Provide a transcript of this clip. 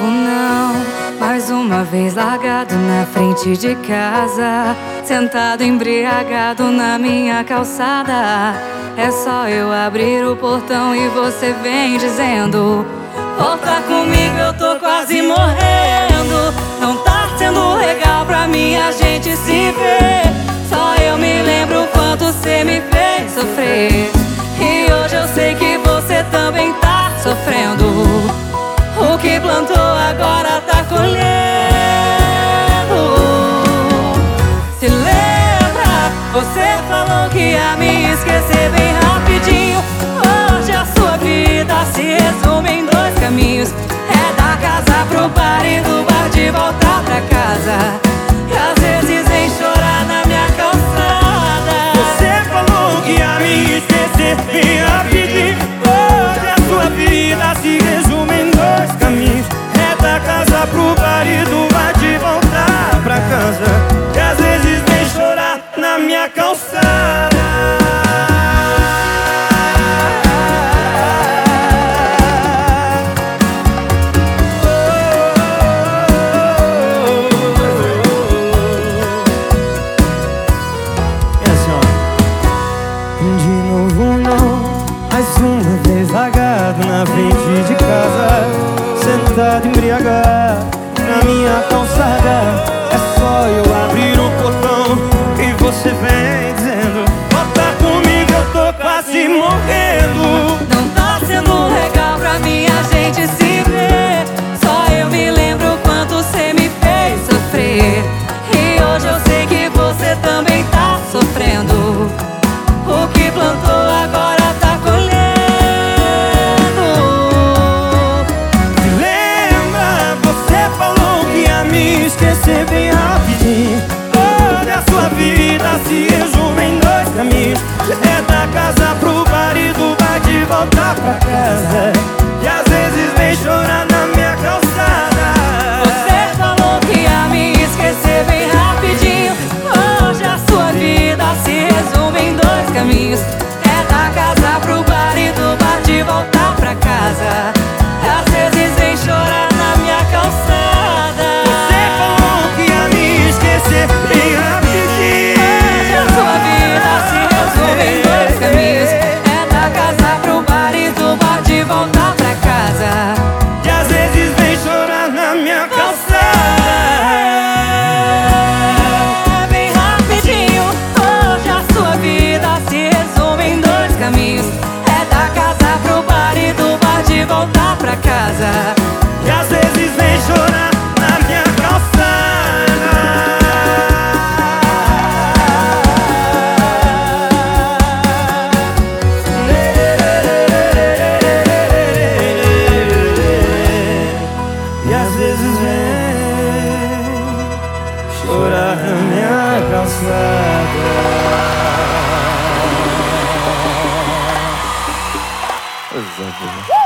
novo não, mais uma vez largado na frente de casa, sentado embriagado na minha calçada. É só eu abrir o portão e você vem dizendo: volta comigo, eu tô quase morrendo. Não tá sendo legal pra mim a gente se ver. Só eu me lembro o quanto você me fez sofrer. E hoje eu sei que você também tá sofrendo. O que plantou agora tá colhendo. Se lembra? Você falou que ia me esquecer bem rapidinho. Hoje a sua vida se resume em dois caminhos: é da casa pro bar e do bar de volta pra casa. E às vezes vem chorar na minha calçada. Você falou que ia me esquecer bem rapidinho. Hoje a sua vida se resume em dois caminhos: é da casa pro bar e do bar de voltar pra casa. E às vezes vem chorar na minha calçada. De novo não, mais uma vez largado na frente de casa, sentado embriagado na minha calçada. É só eu abrir o portão e você vem dizendo: volta comigo, eu tô quase morrendo. Não tá sendo legal pra mim a gente se ver. Só eu me lembro o quanto você me fez sofrer. E hoje eu sei que você também tá sofrendo. O que plantou agora tá colhendo. Se lembra? Você falou que ia me esquecer bem rapidinho. Toda a sua vida se resume em dois caminhos: é da casa pro bar e do bar de voltar pra casa. E às vezes vem chorar na minha calçada. Você falou que ia me esquecer bem rapidinho. Hoje a sua vida se resume em dois caminhos: é da casa pro bar e do bar de voltar pra casa. Às vezes vem chorar na minha calçada. Você falou que ia me esquecer bem rapidinho. Hoje a sua vida se resume em dois caminhos: é da casa pro bar e do bar de voltar pra casa. E às vezes vem chorar na minha calçada. É bem rapidinho. Hoje a sua vida se resume em dois caminhos: é da casa pro bar e do bar de voltar pra casa. E às vezes vem chorar na minha calçada. E às vezes vem chorar na minha calçada.